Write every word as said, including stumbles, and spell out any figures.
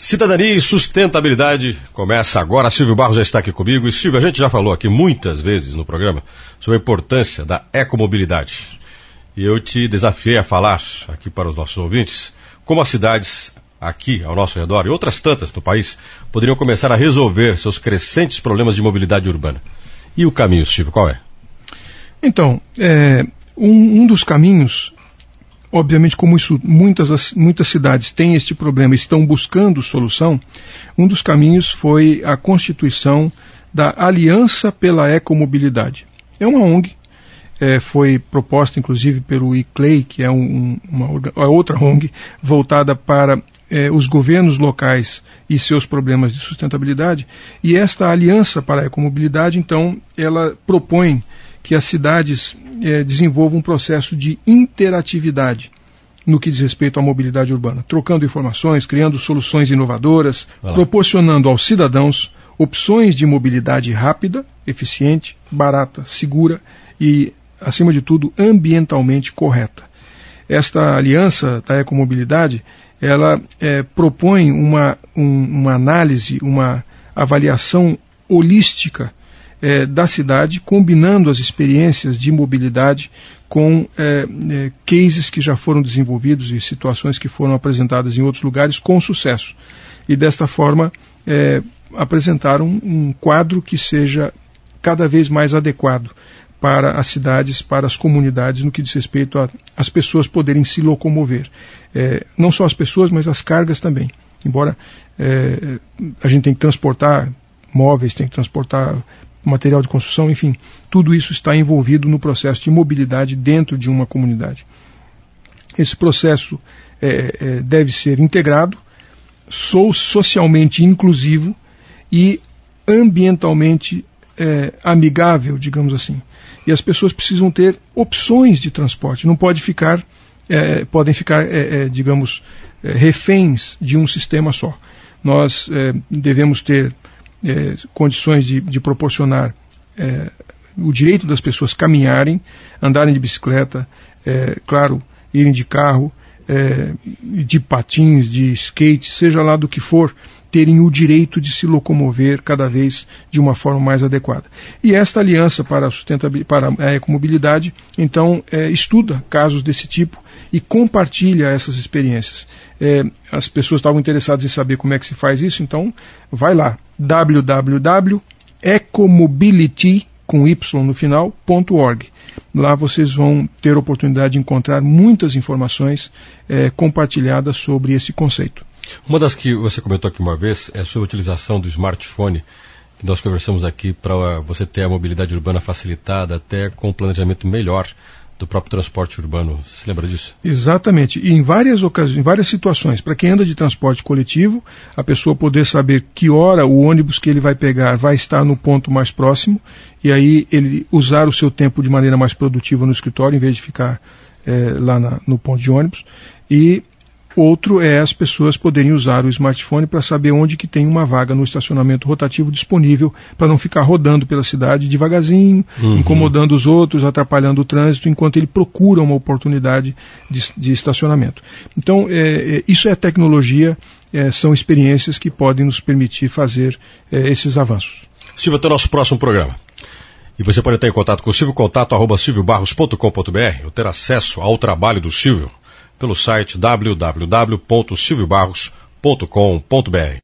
Cidadania e sustentabilidade começa agora. Silvio Barros já está aqui comigo. E Silvio, a gente já falou aqui muitas vezes no programa sobre a importância da ecomobilidade. E eu te desafiei a falar aqui para os nossos ouvintes como as cidades aqui ao nosso redor e outras tantas do país poderiam começar a resolver seus crescentes problemas de mobilidade urbana. E o caminho, Silvio, qual é? Então, é, um, um dos caminhos, obviamente como isso, muitas, muitas cidades têm este problema e estão buscando solução, um dos caminhos foi a constituição da Aliança pela Ecomobilidade. É uma O N G, é, foi proposta inclusive pelo I C L E I, que é um, uma, uma outra O N G voltada para é, os governos locais e seus problemas de sustentabilidade, e esta Aliança para a Ecomobilidade, então, ela propõe que as cidades eh, desenvolvam um processo de interatividade no que diz respeito à mobilidade urbana, trocando informações, criando soluções inovadoras, proporcionando aos cidadãos opções de mobilidade rápida, eficiente, barata, segura e, acima de tudo, ambientalmente correta. Esta aliança da ecomobilidade, ela eh, propõe uma, um, uma análise, uma avaliação holística É, da cidade, combinando as experiências de mobilidade com é, é, cases que já foram desenvolvidos e situações que foram apresentadas em outros lugares com sucesso. E desta forma é, apresentar um, um quadro que seja cada vez mais adequado para as cidades, para as comunidades, no que diz respeito às pessoas poderem se locomover. É, não só as pessoas, mas as cargas também. Embora é, a gente tenha que transportar móveis, tem que transportar material de construção, enfim, tudo isso está envolvido no processo de mobilidade dentro de uma comunidade. Esse processo é, é, deve ser integrado, so, socialmente inclusivo e ambientalmente é, amigável, digamos assim. E as pessoas precisam ter opções de transporte, não pode ficar, é, podem ficar, é, é, digamos, é, reféns de um sistema só. Nós é, devemos ter É, condições de, de proporcionar é, o direito das pessoas caminharem, andarem de bicicleta, é, claro, irem de carro, é, de patins, de skate, seja lá do que for, terem o direito de se locomover cada vez de uma forma mais adequada. E esta aliança para a, sustentabilidade, para a ecomobilidade, então, é, estuda casos desse tipo e compartilha essas experiências. É, as pessoas estavam interessadas em saber como é que se faz isso, então vai lá, w w w ponto ecomobility com y no final, ponto org. Lá vocês vão ter a oportunidade de encontrar muitas informações é, compartilhadas sobre esse conceito. Uma das que você comentou aqui uma vez é sobre a utilização do smartphone, que nós conversamos aqui para você ter a mobilidade urbana facilitada, até com um planejamento melhor do próprio transporte urbano. Você se lembra disso? Exatamente. E em várias ocasiões, em várias situações, para quem anda de transporte coletivo, a pessoa poder saber que hora o ônibus que ele vai pegar vai estar no ponto mais próximo, e aí ele usar o seu tempo de maneira mais produtiva no escritório, em vez de ficar é, lá na, no ponto de ônibus. E outro é as pessoas poderem usar o smartphone para saber onde que tem uma vaga no estacionamento rotativo disponível, para não ficar rodando pela cidade devagarzinho, uhum. incomodando os outros, atrapalhando o trânsito, enquanto ele procura uma oportunidade de, de estacionamento. Então, é, é, isso é tecnologia, é, são experiências que podem nos permitir fazer é, esses avanços. Silvio, até o nosso próximo programa. E você pode estar em contato com o Silvio, contato arroba silvio barros ponto com ponto b r, ou ter acesso ao trabalho do Silvio pelo site w w w ponto silvio barros ponto com ponto b r.